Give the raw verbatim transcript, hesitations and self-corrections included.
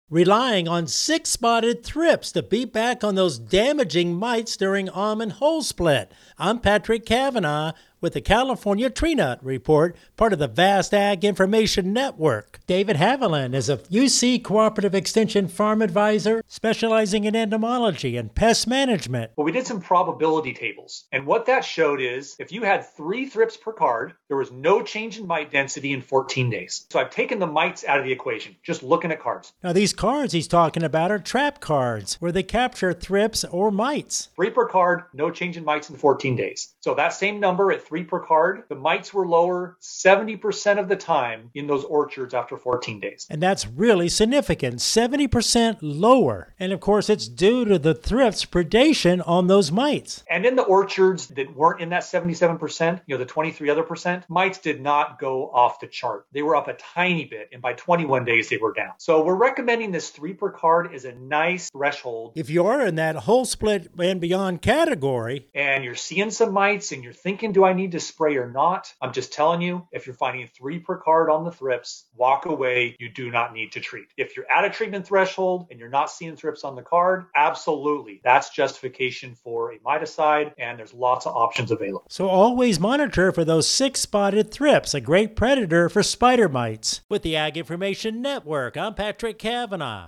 relying on six-spotted thrips to beat back on those damaging mites during almond hull split. I'm Patrick Cavanaugh with the California Tree Nut Report, part of the Vast Ag Information Network. David Haviland is a U C Cooperative Extension Farm Advisor specializing in entomology and pest management. Well, we did some probability tables, and what that showed is if you had three thrips per card, there was no change in mite density in fourteen days. So I've taken the mites out of the equation, just looking at cards. Now, these cards he's talking about are trap cards, where they capture thrips or mites. Three per card, no change in mites in fourteen days. So that same number at three per card, the mites were lower seventy percent of the time in those orchards after fourteen days. And that's really significant, seventy percent lower. And of course, it's due to the thrips predation on those mites. And in the orchards that weren't in that seventy-seven percent, you know, the twenty-three other percent, mites did not go off the chart. They were up a tiny bit, and by twenty-one days, they were down. So we're recommending this three per card is a nice threshold. If you're in that whole split and beyond category, and you're seeing some mites and you're thinking, do I need to spray or not? I'm just telling you, if you're finding three per card on the thrips, walk away. You do not need to treat. If you're at a treatment threshold and you're not seeing thrips on the card, absolutely. That's justification for a miticide, and there's lots of options available. So always monitor for those six-spotted thrips, a great predator for spider mites. With the Ag Information Network, I'm Patrick Cavanaugh.